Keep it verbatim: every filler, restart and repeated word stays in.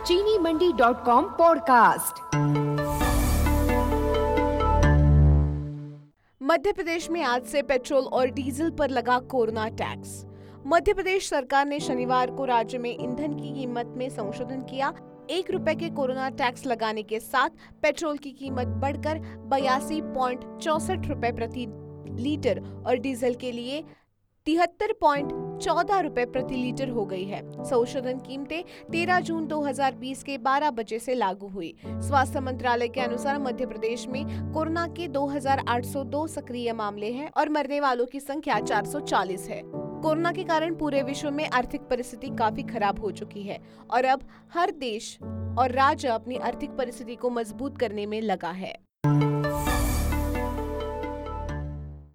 चीनी Mandi dot com podcast. Madhya Pradesh में आज से पेट्रोल और डीजल पर लगा कोरोना टैक्स। मध्य प्रदेश सरकार ने शनिवार को राज्य में ईंधन की कीमत में संशोधन किया। एक रुपए के कोरोना टैक्स लगाने के साथ पेट्रोल की कीमत बढ़कर बयासी पॉइंट चौसठ रुपए प्रति लीटर और डीजल के लिए तिहत्तर पॉइंट चौदह रुपए प्रति लीटर हो गई है। संशोधन कीमतें तेरह जून दो हज़ार बीस के बारह बजे से लागू हुई। स्वास्थ्य मंत्रालय के अनुसार मध्य प्रदेश में कोरोना के दो हज़ार आठ सौ दो सक्रिय मामले हैं और मरने वालों की संख्या चार सौ चालीस है। कोरोना के कारण पूरे विश्व में आर्थिक परिस्थिति काफी खराब हो चुकी है और अब हर देश और राज्य अपनी आर्थिक परिस्थिति को मजबूत करने में लगा है।